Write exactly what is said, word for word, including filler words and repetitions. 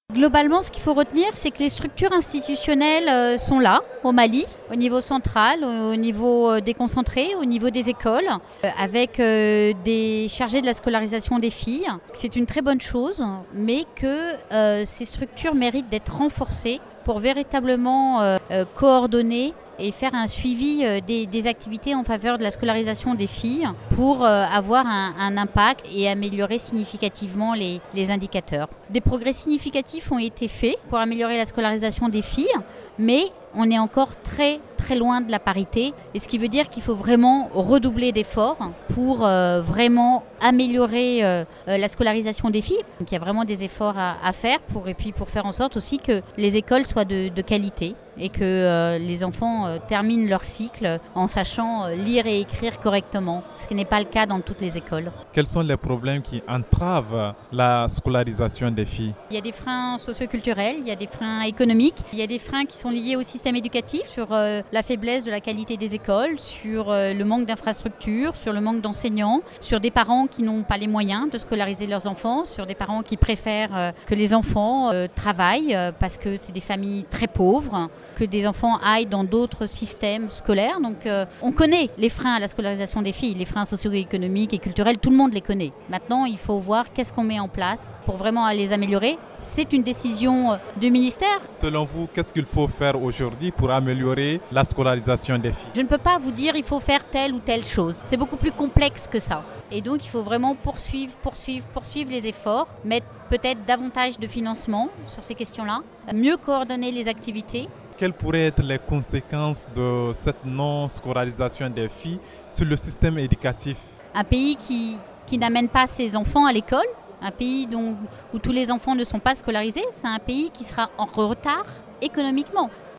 Globalement, ce qu'il faut retenir, c'est que les structures institutionnelles euh, sont là, au Mali, au niveau central, au niveau euh, déconcentré, au niveau des écoles, euh, avec euh, des chargés de la scolarisation des filles. C'est une très bonne chose, mais que euh, ces structures méritent d'être renforcées pour véritablement euh, euh, coordonner et faire un suivi euh, des, des activités en faveur de la scolarisation des filles pour euh, avoir un, un impact et améliorer significativement les, les indicateurs. Des progrès significatifs ont été faits pour améliorer la scolarisation des filles, mais on est encore très très loin de la parité, et ce qui veut dire qu'il faut vraiment redoubler d'efforts pour euh, vraiment améliorer euh, la scolarisation des filles. Donc il y a vraiment des efforts à, à faire pour, et puis pour faire en sorte aussi que les écoles soient de, de qualité et que euh, les enfants euh, terminent leur cycle en sachant euh, lire et écrire correctement, ce qui n'est pas le cas dans toutes les écoles. Quels sont les problèmes qui entravent la scolarisation des filles? Il y a des freins socioculturels, il y a des freins économiques, il y a des freins qui sont liés au système éducatif sur euh, la faiblesse de la qualité des écoles, sur euh, le manque d'infrastructures, sur le manque d'enseignants, sur des parents qui n'ont pas les moyens de scolariser leurs enfants, sur des parents qui préfèrent euh, que les enfants euh, travaillent euh, parce que c'est des familles très pauvres, que des enfants aillent dans d'autres systèmes scolaires. Donc euh, on connaît les freins à la scolarisation des filles, les freins socio-économiques et culturels, tout le monde les connaît. Maintenant, il faut voir qu'est-ce qu'on met en place pour vraiment les améliorer. C'est une décision du ministère. Selon vous, qu'est-ce qu'il faut faire aujourd'hui pour améliorer la scolarisation des filles? Je ne peux pas vous dire il faut faire telle ou telle chose. C'est beaucoup plus complexe que ça. Et donc, il faut vraiment poursuivre, poursuivre, poursuivre les efforts, mettre peut-être davantage de financement sur ces questions-là, mieux coordonner les activités. Quelles pourraient être les conséquences de cette non-scolarisation des filles sur le système éducatif? Un pays qui, qui n'amène pas ses enfants à l'école, un pays dont, où tous les enfants ne sont pas scolarisés, c'est un pays qui sera en retard économiquement.